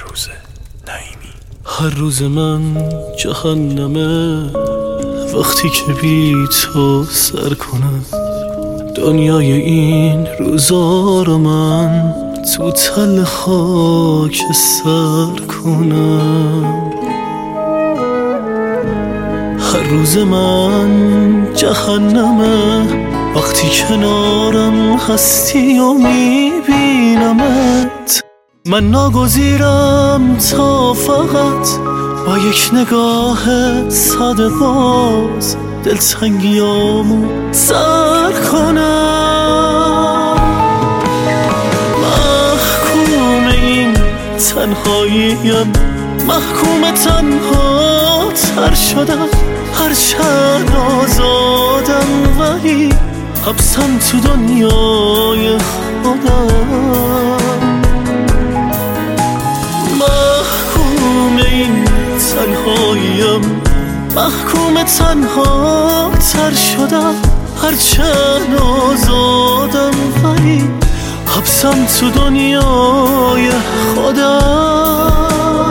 بهروز نعیمی. هر روز من جهنمه وقتی که بی تو سر کنم. دنیای این روزا رو من تو تل خاک سر کنم. هر روز من جهنمه وقتی کنارم هستی و میبینمت. من ناگزیرم تا فقط با یک نگاه ساده باز دلتنگیامو سر کنم. محکوم این تنهاییم، محکوم تنها تر شدم. هرچند آزادم ولی حبسم تو دنیای خودم. محکوم این تنهاییم، محکوم تنها تر شدم. هرچند آزادم ولی حبسم تو دنیای خودم.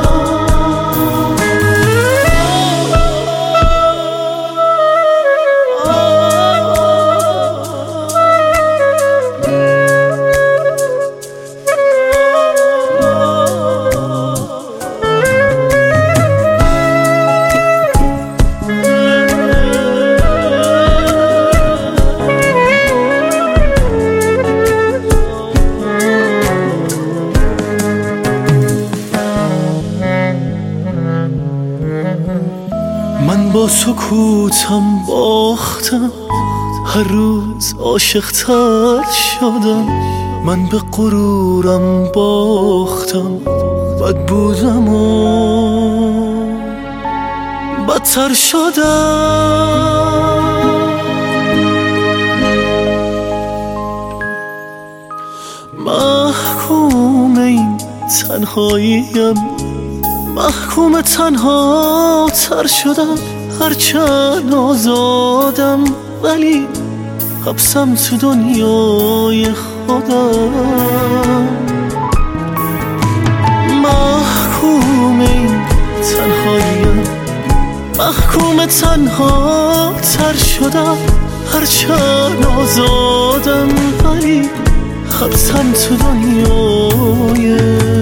من با سکوتم باختم، هر روز عاشق‌تر شدم. من به غرورم باختم، بد بودم و بدتر شدم. محکوم این تنهاییم، محکوم تنها تر شدم. هرچند آزادم ولی حبسم تو دنیای خودم. محکوم این تنهاییم، محکوم تنها تر شدم. هرچند آزادم ولی حبسم تو دنیای